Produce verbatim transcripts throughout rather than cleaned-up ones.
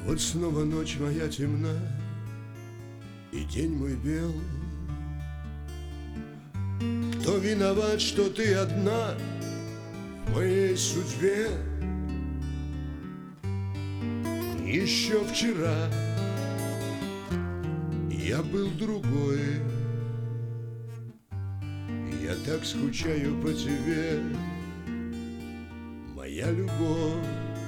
Вот снова ночь моя темна, и день мой бел. Кто виноват, что ты одна в моей судьбе? Еще вчера я был другой. Я так скучаю по тебе, моя любовь.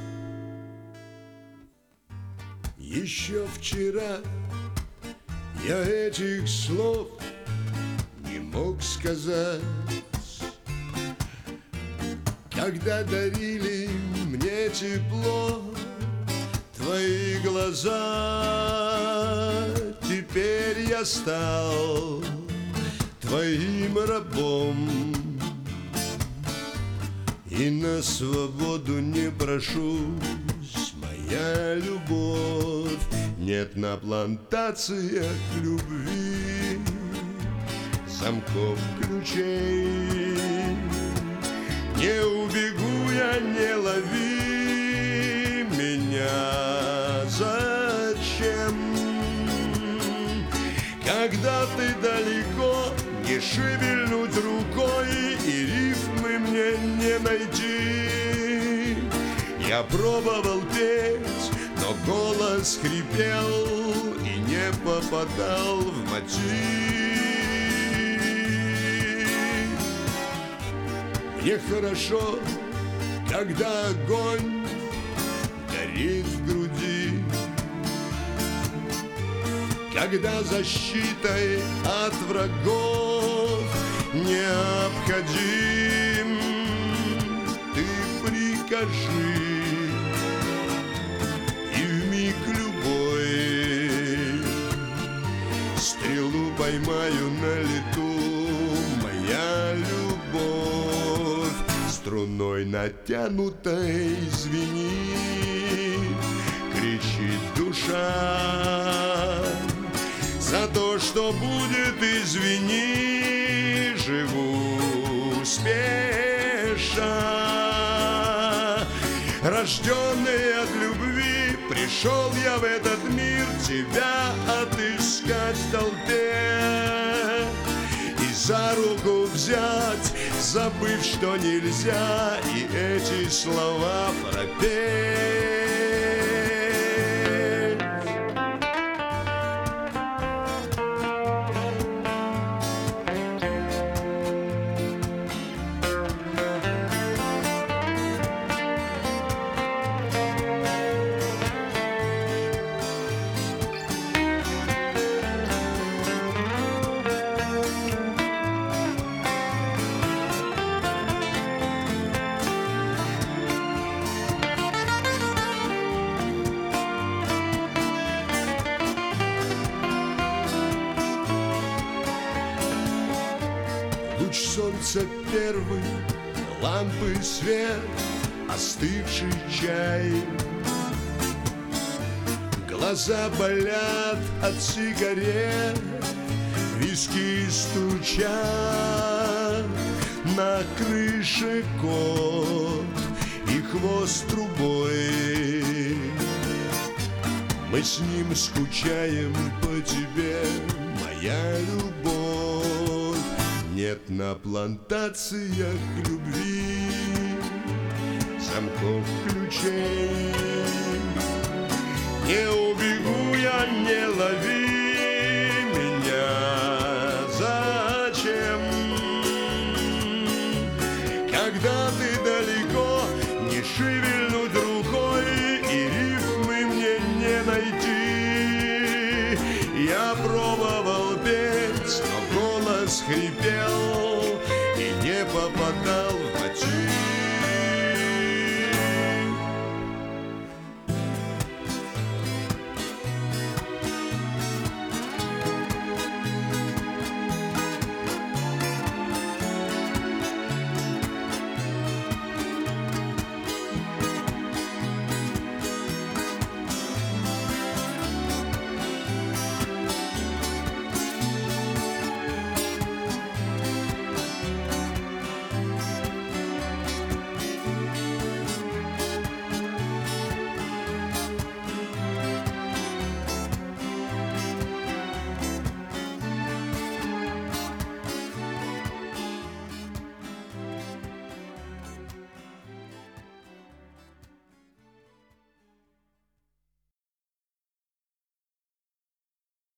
Еще вчера я этих слов не мог сказать, когда дарили мне тепло твои глаза. Теперь я стал твоим рабом и на свободу не прошусь, моя любовь. Нет на плантациях любви замков, ключей. Не убегу я, не лови меня. Зачем? Когда ты далеко, не шевельнуть рукой, и рифмы мне не найти. Я пробовал петь, но голос хрипел и не попадал в мотив. Мне хорошо, когда огонь горит в груди, когда защитой от врагов необходим. Ты прикажи, и вмиг любой стрелу поймаю на лету, моя любовь. Струной натянутой звенит, кричит душа. За то, что будет, извини, живу спеша. Рожденный от любви, пришел я в этот мир тебя отыскать в толпе и за руку взять, забыв, что нельзя, и эти слова пропеть. Луч солнца первый, лампы свет, остывший чай. Глаза болят от сигарет, виски стучат. На крыше кот и хвост трубой. Мы с ним скучаем по тебе, моя любовь. Нет на плантациях любви замков, ключей. Не убегу я, не лови меня. Зачем? Когда ты далеко, не шевельнуть рукой, и рифмы мне не найти. Я пробовал петь, но голос хрипел